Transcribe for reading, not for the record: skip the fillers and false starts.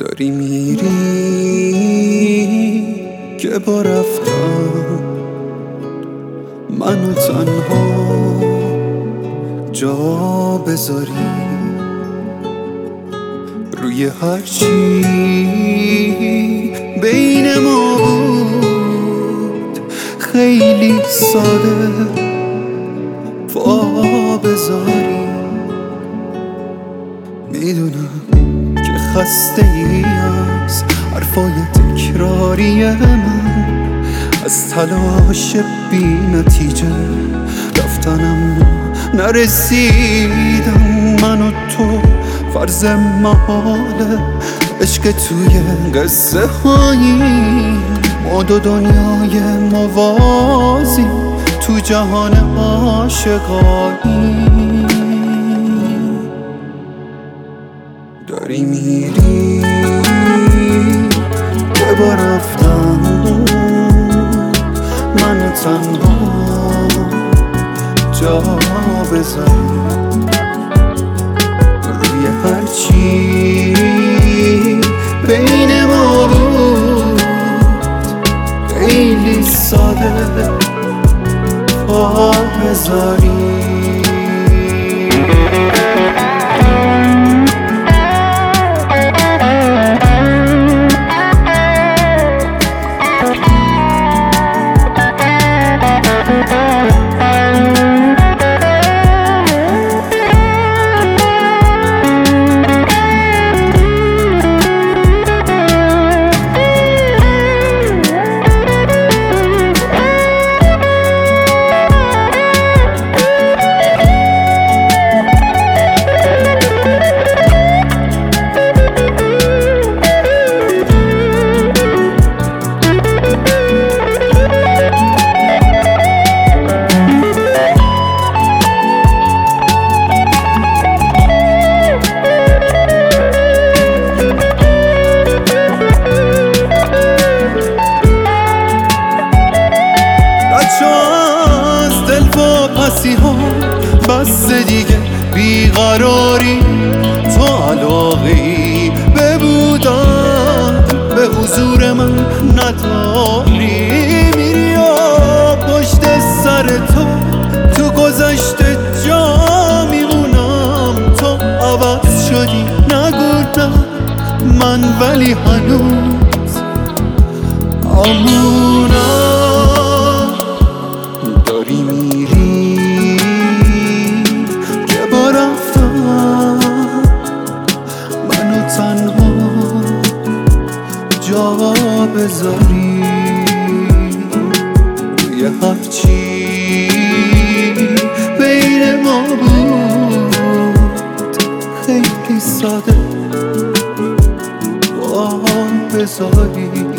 داری میری که با رفتن منو تنها جا بذاری، روی هرچی بین ما بود خیلی ساده پا بذاری. میدونم که خسته ای از حرفای تکراری من، از تلاش بی نتیجه رفتنم نرسیدم. من و تو فرض محاله عشق توی قصه هایی، ما دو دنیای موازی تو جهان عاشقایی. داری میری که با رفتن منو تنها جا بذاری، روی هرچی بین ما بود خیلی ساده پا بذاری. بس دیگه بیقراری، تو علاقه‌ای به بودن به حضور من نداری. میری و پشت سر تو گذشته جا میمونم. تو عوض شدی نگو نه من ولی هنوز امونم. داری میری تنها جا بذاری، روی هرچی بین ما بود خیلی ساده پا بذاری.